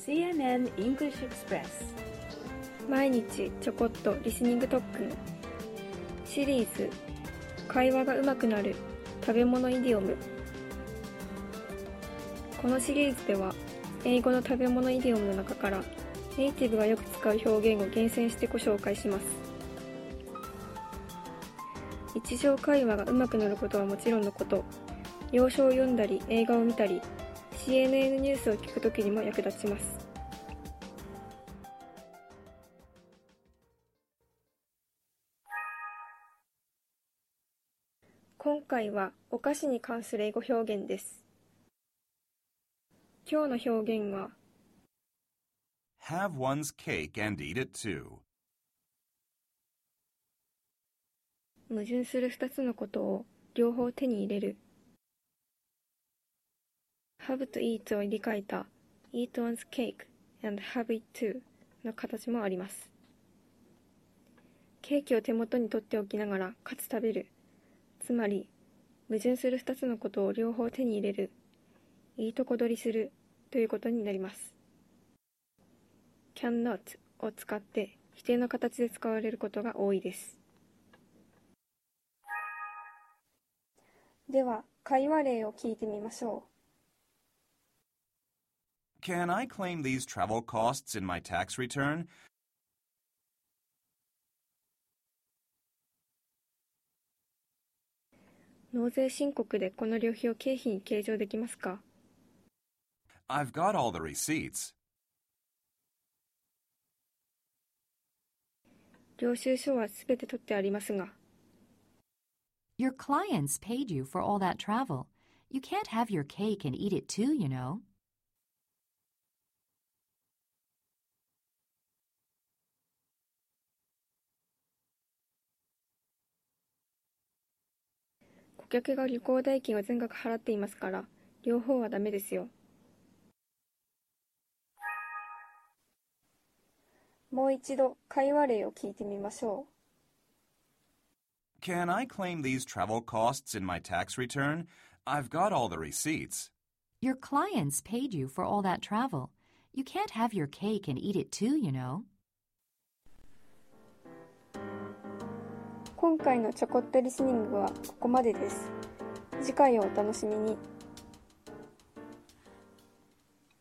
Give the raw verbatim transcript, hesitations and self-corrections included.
シーエヌエヌ English Express 毎日ちょこっとリスニング特訓シリーズ会話が上手くなる食べ物イディオム。このシリーズでは英語の食べ物イディオムの中からネイティブがよく使う表現を厳選してご紹介します。日常会話が上手くなることはもちろんのこと、洋書を読んだり映画を見たり シーエヌエヌ ニュースを聞くときにも役立ちます。今回はお菓子に関する英語表現です。今日の表現は Have one's cake and eat it too. 矛盾する二つのことを両方手に入れる。have to eat を入れ替えた eat one's cake and have it too の形もあります。ケーキを手元に取っておきながらかつ食べる。つまり、矛盾する二つのことを両方手に入れる、いいとこ取りするということになります。cannot を使って否定の形で使われることが多いです。では、会話例を聞いてみましょう。Can I claim these travel costs in my tax return? 納税申告でこの旅費を経費に計上できますか？ I've got all the receipts. 領収書はすべて取ってありますが。 Your clients paid you for all that travel. You can't have your cake and eat it too, you know. 顧客が旅行代金を全額払っていますから、両方はダメですよ。もう一度会話例を聞いてみましょう。Can I claim these travel costs in my tax return? I've got all the receipts. Your clients paid you for all that travel. You can't have your cake and eat it too, you know. 今回のちょこっとリスニングはここまでです。次回をお楽しみに。